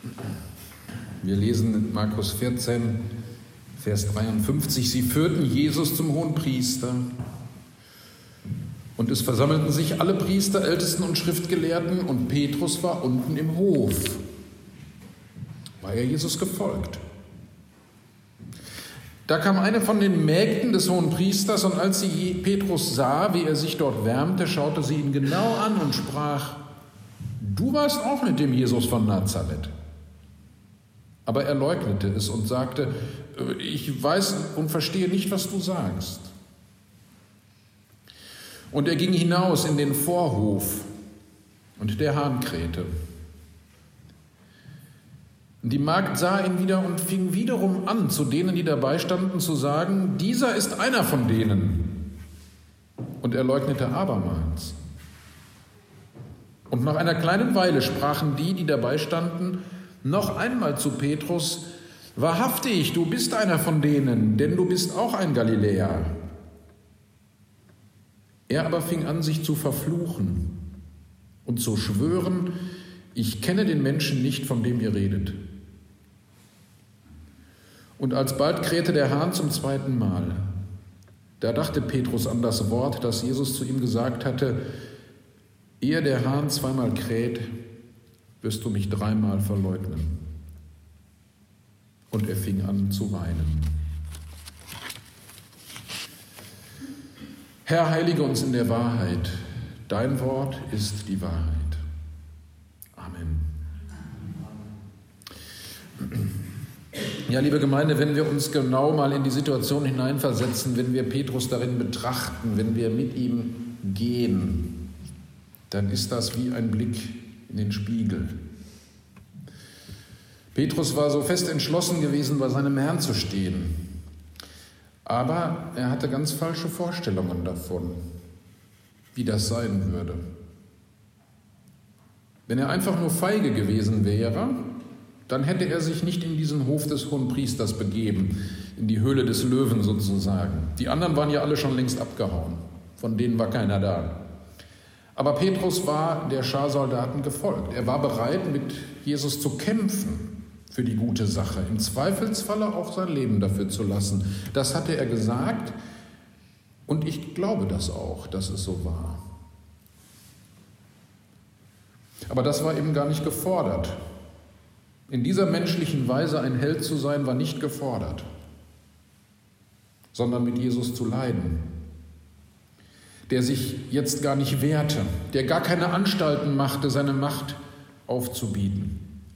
Wir lesen in Markus 14, Vers 53, sie führten Jesus zum Hohenpriester und es versammelten sich alle Priester, Ältesten und Schriftgelehrten und Petrus war unten im Hof, war er Jesus gefolgt. Da kam eine von den Mägden des Hohenpriesters und als sie Petrus sah, wie er sich dort wärmte, schaute sie ihn genau an und sprach, du warst auch mit dem Jesus von Nazareth. Aber er leugnete es und sagte, ich weiß und verstehe nicht, was du sagst. Und er ging hinaus in den Vorhof und der Hahn krähte. Die Magd sah ihn wieder und fing wiederum an, zu denen, die dabei standen, zu sagen, dieser ist einer von denen. Und er leugnete abermals. Und nach einer kleinen Weile sprachen die, die dabei standen, noch einmal zu Petrus, wahrhaftig, du bist einer von denen, denn du bist auch ein Galiläer. Er aber fing an, sich zu verfluchen und zu schwören, ich kenne den Menschen nicht, von dem ihr redet. Und alsbald krähte der Hahn zum zweiten Mal. Da dachte Petrus an das Wort, das Jesus zu ihm gesagt hatte, ehe der Hahn zweimal kräht, wirst du mich dreimal verleugnen. Und er fing an zu weinen. Herr, heilige uns in der Wahrheit. Dein Wort ist die Wahrheit. Amen. Ja, liebe Gemeinde, wenn wir uns genau mal in die Situation hineinversetzen, wenn wir Petrus darin betrachten, wenn wir mit ihm gehen, dann ist das wie ein Blick in den Spiegel. Petrus war so fest entschlossen gewesen, bei seinem Herrn zu stehen. Aber er hatte ganz falsche Vorstellungen davon, wie das sein würde. Wenn er einfach nur feige gewesen wäre, dann hätte er sich nicht in diesen Hof des Hohenpriesters begeben, in die Höhle des Löwen sozusagen. Die anderen waren ja alle schon längst abgehauen, von denen war keiner da. Aber Petrus war der Scharsoldaten gefolgt. Er war bereit, mit Jesus zu kämpfen für die gute Sache, im Zweifelsfalle auch sein Leben dafür zu lassen. Das hatte er gesagt und ich glaube das auch, dass es so war. Aber das war eben gar nicht gefordert. In dieser menschlichen Weise ein Held zu sein, war nicht gefordert, sondern mit Jesus zu leiden, der sich jetzt gar nicht wehrte, der gar keine Anstalten machte, seine Macht aufzubieten.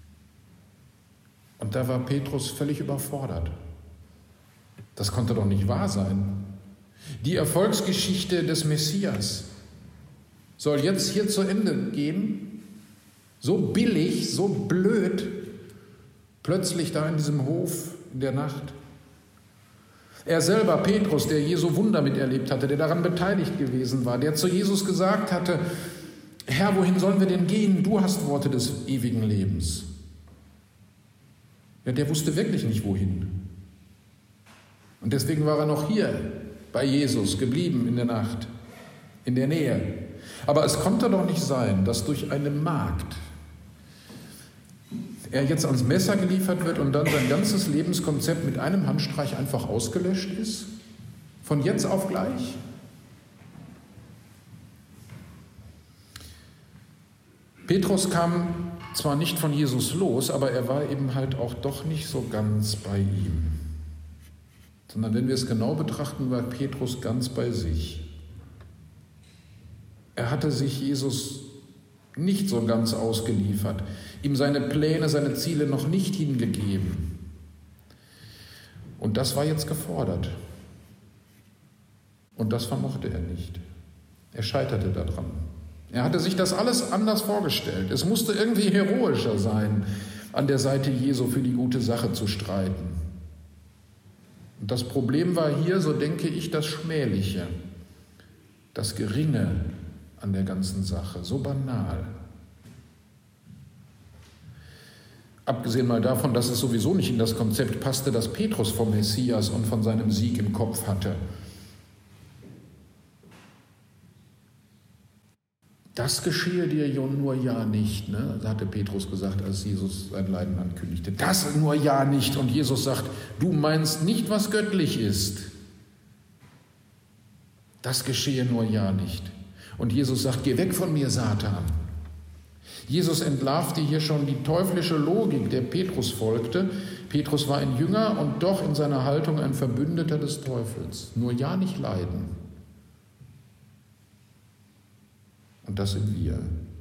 Und da war Petrus völlig überfordert. Das konnte doch nicht wahr sein. Die Erfolgsgeschichte des Messias soll jetzt hier zu Ende gehen? So billig, so blöd, plötzlich da in diesem Hof in der Nacht. Er selber, Petrus, der Jesu Wunder miterlebt hatte, der daran beteiligt gewesen war, der zu Jesus gesagt hatte, Herr, wohin sollen wir denn gehen? Du hast Worte des ewigen Lebens. Ja, der wusste wirklich nicht, wohin. Und deswegen war er noch hier bei Jesus geblieben in der Nacht, in der Nähe. Aber es konnte doch nicht sein, dass durch eine Magd er jetzt ans Messer geliefert wird und dann sein ganzes Lebenskonzept mit einem Handstreich einfach ausgelöscht ist? Von jetzt auf gleich? Petrus kam zwar nicht von Jesus los, aber er war eben halt auch doch nicht so ganz bei ihm. Sondern wenn wir es genau betrachten, war Petrus ganz bei sich. Er hatte sich Jesus nicht so ganz ausgeliefert, ihm seine Pläne, seine Ziele noch nicht hingegeben. Und das war jetzt gefordert. Und das vermochte er nicht. Er scheiterte daran. Er hatte sich das alles anders vorgestellt. Es musste irgendwie heroischer sein, an der Seite Jesu für die gute Sache zu streiten. Und das Problem war hier, so denke ich, das Schmähliche, das Geringe an der ganzen Sache, so banal. Abgesehen mal davon, dass es sowieso nicht in das Konzept passte, das Petrus vom Messias und von seinem Sieg im Kopf hatte. das geschehe dir nur ja nicht, ne? Hatte Petrus gesagt, als Jesus sein Leiden ankündigte. Das nur ja nicht. Und Jesus sagt, du meinst nicht, was göttlich ist. Das geschehe nur ja nicht. Und Jesus sagt, geh weg von mir, Satan. Jesus entlarvte hier schon die teuflische Logik, der Petrus folgte. Petrus war ein Jünger und doch in seiner Haltung ein Verbündeter des Teufels. Nur ja nicht leiden. Und das sind wir.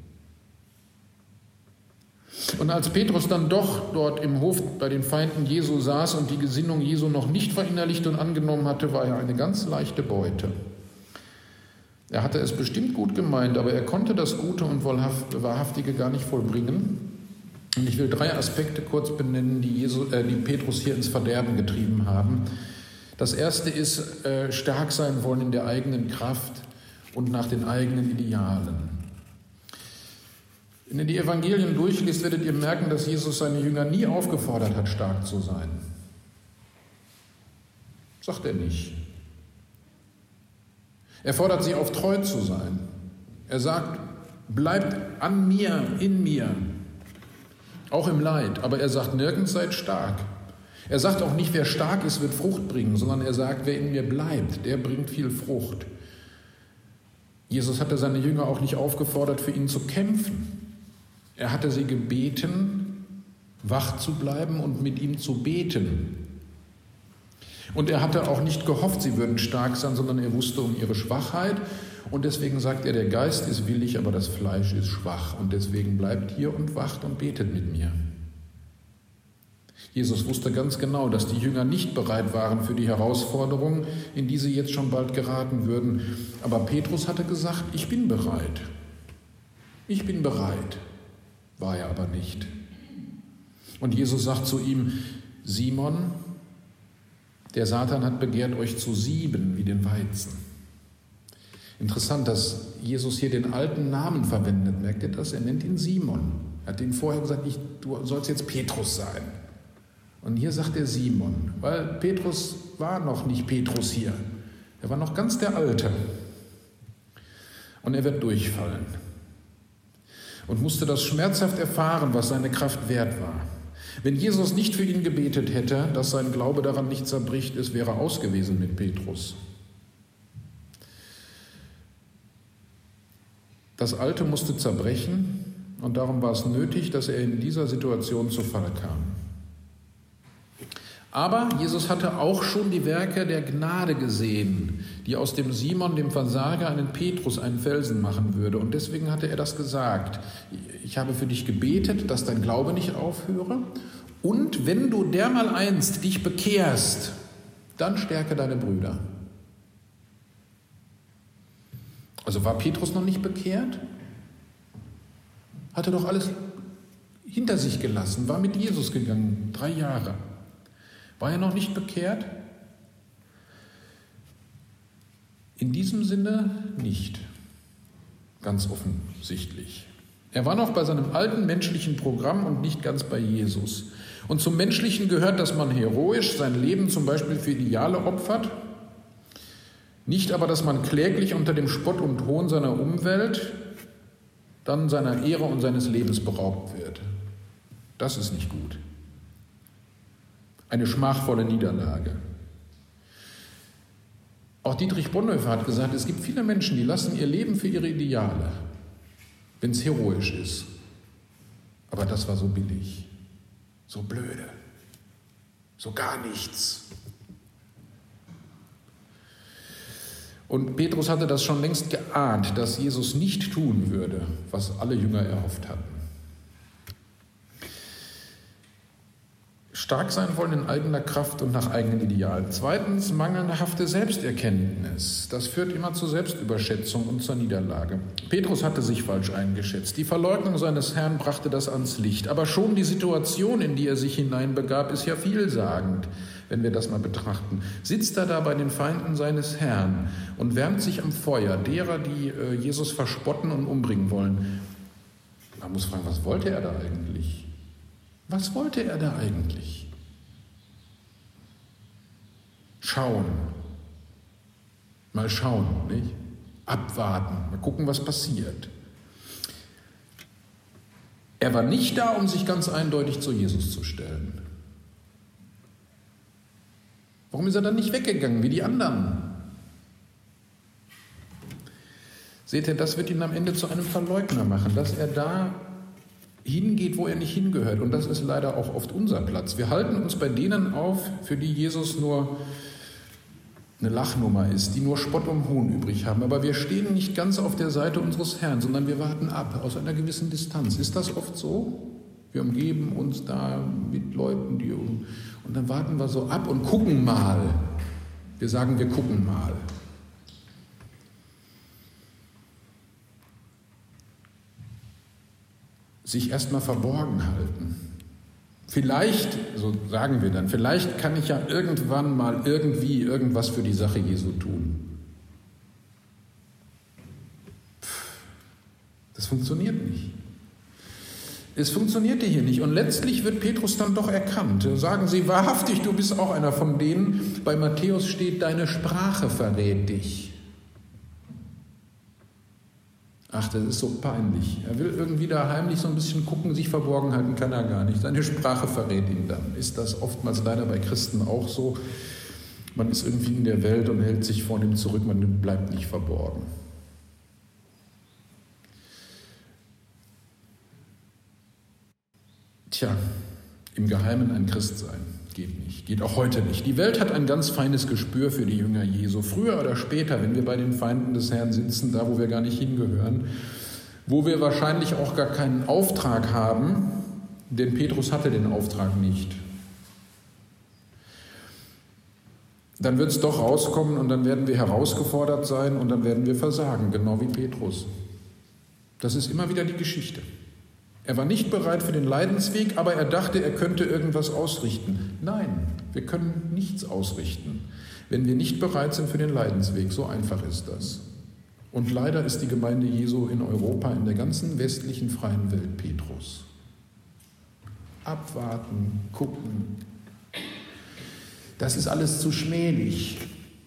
Und als Petrus dann doch dort im Hof bei den Feinden Jesu saß und die Gesinnung Jesu noch nicht verinnerlicht und angenommen hatte, war er eine ganz leichte Beute. Er hatte es bestimmt gut gemeint, aber er konnte das Gute und Wahrhaftige gar nicht vollbringen. Und ich will 3 Aspekte kurz benennen, die Petrus hier ins Verderben getrieben haben. Das erste ist, stark sein wollen in der eigenen Kraft und nach den eigenen Idealen. Wenn ihr die Evangelien durchliest, werdet ihr merken, dass Jesus seine Jünger nie aufgefordert hat, stark zu sein. Sagt er nicht. Er fordert sie auf, treu zu sein. Er sagt, bleibt an mir, in mir, auch im Leid. Aber er sagt nirgends, seid stark. Er sagt auch nicht, wer stark ist, wird Frucht bringen, sondern er sagt, wer in mir bleibt, der bringt viel Frucht. Jesus hatte seine Jünger auch nicht aufgefordert, für ihn zu kämpfen. Er hatte sie gebeten, wach zu bleiben und mit ihm zu beten. Und er hatte auch nicht gehofft, sie würden stark sein, sondern er wusste um ihre Schwachheit. Und deswegen sagt er, der Geist ist willig, aber das Fleisch ist schwach. Und deswegen bleibt hier und wacht und betet mit mir. Jesus wusste ganz genau, dass die Jünger nicht bereit waren für die Herausforderung, in die sie jetzt schon bald geraten würden. Aber Petrus hatte gesagt, ich bin bereit. Ich bin bereit. War er aber nicht. Und Jesus sagt zu ihm, Simon, der Satan hat begehrt, euch zu sieben wie den Weizen. Interessant, dass Jesus hier den alten Namen verwendet. Merkt ihr das? Er nennt ihn Simon. Er hat ihm vorher gesagt, du sollst jetzt Petrus sein. Und hier sagt er Simon, weil Petrus war noch nicht Petrus hier. Er war noch ganz der Alte. Und er wird durchfallen. Und musste das schmerzhaft erfahren, was seine Kraft wert war. Wenn Jesus nicht für ihn gebetet hätte, dass sein Glaube daran nicht zerbricht, es wäre aus gewesen mit Petrus. Das Alte musste zerbrechen und darum war es nötig, dass er in dieser Situation zu Fall kam. Aber Jesus hatte auch schon die Werke der Gnade gesehen, die aus dem Simon, dem Versager, einen Petrus, einen Felsen machen würde. Und deswegen hatte er das gesagt. Ich habe für dich gebetet, dass dein Glaube nicht aufhöre. Und wenn du dermaleinst dich bekehrst, dann stärke deine Brüder. Also war Petrus noch nicht bekehrt? Hatte doch alles hinter sich gelassen, war mit Jesus gegangen, 3 Jahre. War er noch nicht bekehrt? In diesem Sinne nicht, ganz offensichtlich. Er war noch bei seinem alten menschlichen Programm und nicht ganz bei Jesus. Und zum Menschlichen gehört, dass man heroisch sein Leben zum Beispiel für Ideale opfert, nicht aber, dass man kläglich unter dem Spott und Hohn seiner Umwelt dann seiner Ehre und seines Lebens beraubt wird. Das ist nicht gut. Eine schmachvolle Niederlage. Auch Dietrich Bonhoeffer hat gesagt, es gibt viele Menschen, die lassen ihr Leben für ihre Ideale, wenn es heroisch ist. Aber das war so billig, so blöde, so gar nichts. Und Petrus hatte das schon längst geahnt, dass Jesus nicht tun würde, was alle Jünger erhofft hatten. Stark sein wollen in eigener Kraft und nach eigenen Idealen. 2. mangelhafte Selbsterkenntnis. Das führt immer zur Selbstüberschätzung und zur Niederlage. Petrus hatte sich falsch eingeschätzt. Die Verleugnung seines Herrn brachte das ans Licht. Aber schon die Situation, in die er sich hineinbegab, ist ja vielsagend, wenn wir das mal betrachten. Sitzt er da bei den Feinden seines Herrn und wärmt sich am Feuer derer, die Jesus verspotten und umbringen wollen. Man muss fragen, was wollte er da eigentlich? Was wollte er da eigentlich? Schauen. Mal schauen, nicht? Abwarten. Mal gucken, was passiert. Er war nicht da, um sich ganz eindeutig zu Jesus zu stellen. Warum ist er dann nicht weggegangen wie die anderen? Seht ihr, das wird ihn am Ende zu einem Verleugner machen, dass er da hingeht, wo er nicht hingehört. Und das ist leider auch oft unser Platz. Wir halten uns bei denen auf, für die Jesus nur eine Lachnummer ist, die nur Spott und Hohn übrig haben. Aber wir stehen nicht ganz auf der Seite unseres Herrn, sondern wir warten ab, aus einer gewissen Distanz. Ist das oft so? Wir umgeben uns da mit Leuten, und dann warten wir so ab und gucken mal. Wir sagen, wir gucken mal. Sich erstmal verborgen halten. Vielleicht, so sagen wir dann, vielleicht kann ich ja irgendwann mal irgendwie irgendwas für die Sache Jesu tun. Das funktioniert nicht. Es funktionierte hier nicht. Und letztlich wird Petrus dann doch erkannt. Sagen sie, wahrhaftig, du bist auch einer von denen. Bei Matthäus steht, deine Sprache verrät dich. Ach, das ist so peinlich. Er will irgendwie da heimlich so ein bisschen gucken, sich verborgen halten kann er gar nicht. Seine Sprache verrät ihn dann. Ist das oftmals leider bei Christen auch so? Man ist irgendwie in der Welt und hält sich vor dem zurück, man bleibt nicht verborgen. Tja, im Geheimen ein Christ sein, geht nicht, geht auch heute nicht. Die Welt hat ein ganz feines Gespür für die Jünger Jesu. Früher oder später, wenn wir bei den Feinden des Herrn sitzen, da wo wir gar nicht hingehören, wo wir wahrscheinlich auch gar keinen Auftrag haben, denn Petrus hatte den Auftrag nicht, dann wird es doch rauskommen und dann werden wir herausgefordert sein und dann werden wir versagen, genau wie Petrus. Das ist immer wieder die Geschichte. Er war nicht bereit für den Leidensweg, aber er dachte, er könnte irgendwas ausrichten. Nein, wir können nichts ausrichten, wenn wir nicht bereit sind für den Leidensweg. So einfach ist das. Und leider ist die Gemeinde Jesu in Europa, in der ganzen westlichen freien Welt Petrus. Abwarten, gucken. Das ist alles zu schmählich.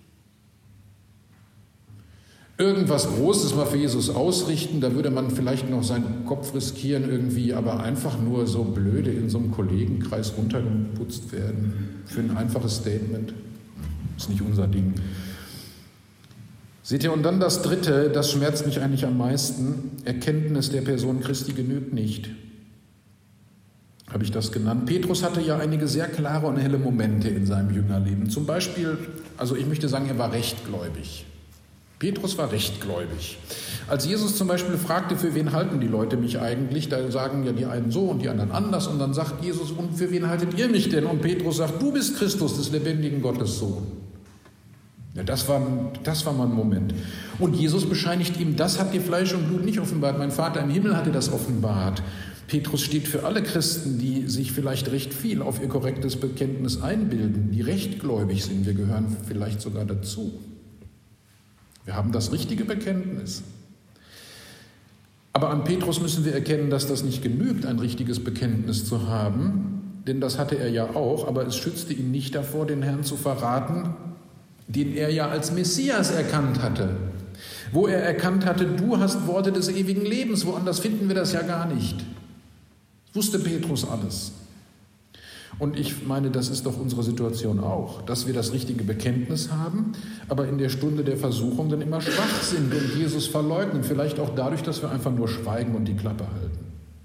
Irgendwas Großes mal für Jesus ausrichten, da würde man vielleicht noch seinen Kopf riskieren irgendwie, aber einfach nur so blöde in so einem Kollegenkreis runtergeputzt werden für ein einfaches Statement, ist nicht unser Ding. Seht ihr, und dann das Dritte, das schmerzt mich eigentlich am meisten, Erkenntnis der Person Christi genügt nicht. Habe ich das genannt. Petrus hatte ja einige sehr klare und helle Momente in seinem Jüngerleben. Zum Beispiel, also ich möchte sagen, er war rechtgläubig. Petrus war rechtgläubig. Als Jesus zum Beispiel fragte, für wen halten die Leute mich eigentlich, da sagen ja die einen so und die anderen anders und dann sagt Jesus, und für wen haltet ihr mich denn? Und Petrus sagt, du bist Christus, des lebendigen Gottes Sohn. Ja, das war mal ein Moment. Und Jesus bescheinigt ihm, das hat dir Fleisch und Blut nicht offenbart, mein Vater im Himmel hat dir das offenbart. Petrus steht für alle Christen, die sich vielleicht recht viel auf ihr korrektes Bekenntnis einbilden, die rechtgläubig sind. Wir gehören vielleicht sogar dazu. Wir haben das richtige Bekenntnis. Aber an Petrus müssen wir erkennen, dass das nicht genügt, ein richtiges Bekenntnis zu haben, denn das hatte er ja auch, aber es schützte ihn nicht davor, den Herrn zu verraten, den er ja als Messias erkannt hatte. Wo er erkannt hatte, du hast Worte des ewigen Lebens, woanders finden wir das ja gar nicht. Wusste Petrus alles. Und ich meine, das ist doch unsere Situation auch, dass wir das richtige Bekenntnis haben, aber in der Stunde der Versuchung dann immer schwach sind und Jesus verleugnen. Vielleicht auch dadurch, dass wir einfach nur schweigen und die Klappe halten.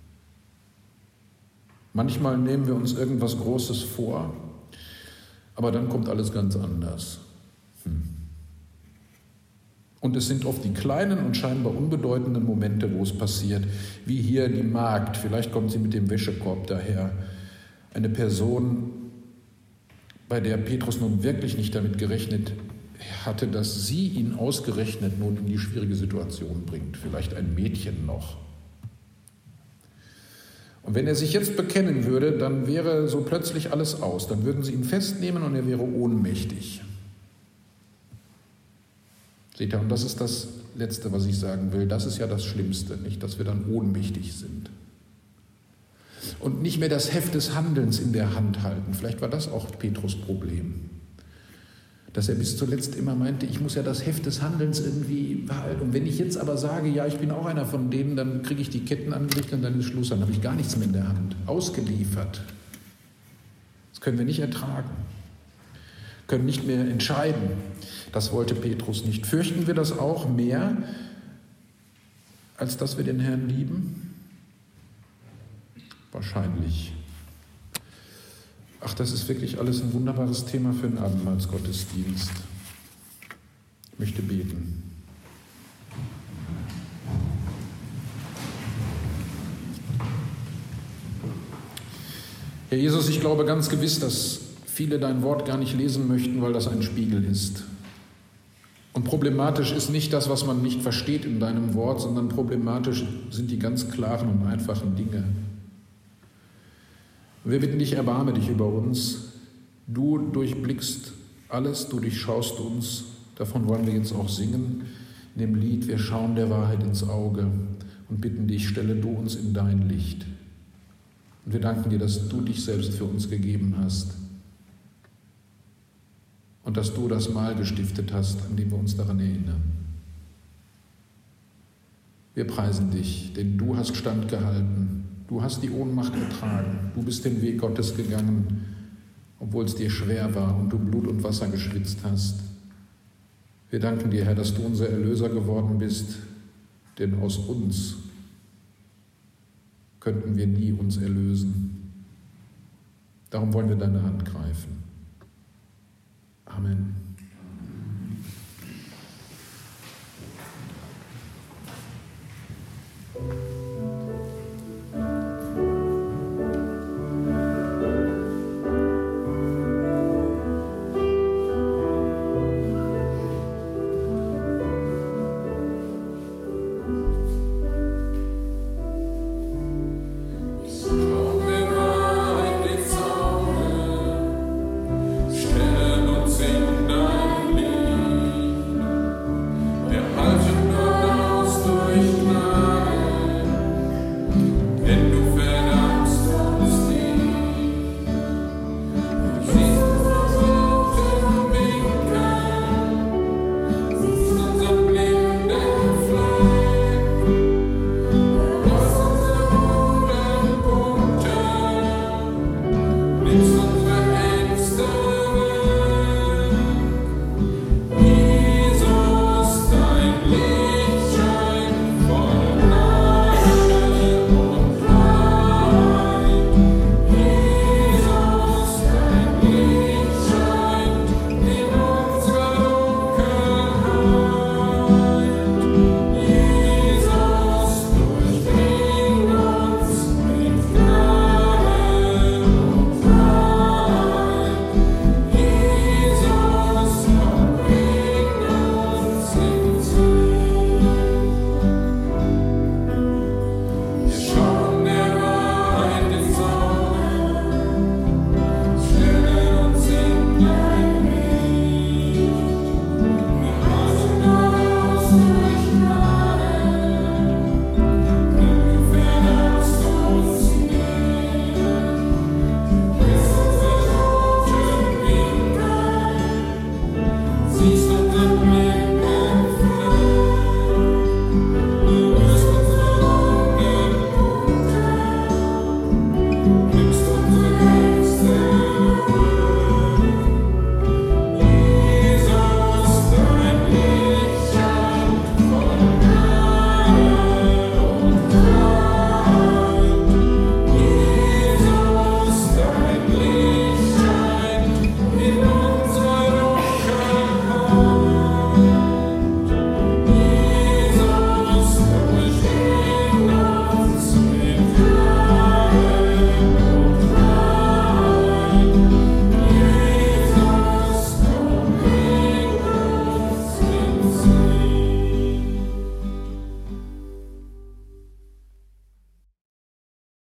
Manchmal nehmen wir uns irgendwas Großes vor, aber dann kommt alles ganz anders. Und es sind oft die kleinen und scheinbar unbedeutenden Momente, wo es passiert, wie hier die Magd, vielleicht kommt sie mit dem Wäschekorb daher, eine Person, bei der Petrus nun wirklich nicht damit gerechnet hatte, dass sie ihn ausgerechnet nun in die schwierige Situation bringt, vielleicht ein Mädchen noch. Und wenn er sich jetzt bekennen würde, dann wäre so plötzlich alles aus, dann würden sie ihn festnehmen und er wäre ohnmächtig. Seht ihr, und das ist das Letzte, was ich sagen will, das ist ja das Schlimmste, nicht, dass wir dann ohnmächtig sind. Und nicht mehr das Heft des Handelns in der Hand halten. Vielleicht war das auch Petrus' Problem. dass er bis zuletzt immer meinte, ich muss ja das Heft des Handelns irgendwie behalten. Und wenn ich jetzt aber sage, ja, ich bin auch einer von denen, dann kriege ich die Ketten angelegt und dann ist Schluss, dann habe ich gar nichts mehr in der Hand. Ausgeliefert. Das können wir nicht ertragen. Können nicht mehr entscheiden. Das wollte Petrus nicht. Fürchten wir das auch mehr, als dass wir den Herrn lieben? Wahrscheinlich. Ach, das ist wirklich alles ein wunderbares Thema für einen Abendmahlsgottesdienst. Ich möchte beten. Herr Jesus, ich glaube ganz gewiss, dass viele dein Wort gar nicht lesen möchten, weil das ein Spiegel ist. Und problematisch ist nicht das, was man nicht versteht in deinem Wort, sondern problematisch sind die ganz klaren und einfachen Dinge. Wir bitten dich, erbarme dich über uns. Du durchblickst alles, du durchschaust uns. Davon wollen wir jetzt auch singen in dem Lied. Wir schauen der Wahrheit ins Auge und bitten dich, stelle du uns in dein Licht. Und wir danken dir, dass du dich selbst für uns gegeben hast und dass du das Mahl gestiftet hast, an dem wir uns daran erinnern. Wir preisen dich, denn du hast standgehalten. Du hast die Ohnmacht ertragen. Du bist den Weg Gottes gegangen, obwohl es dir schwer war und du Blut und Wasser geschwitzt hast. Wir danken dir, Herr, dass du unser Erlöser geworden bist, denn aus uns könnten wir nie uns erlösen. Darum wollen wir deine Hand greifen. Amen.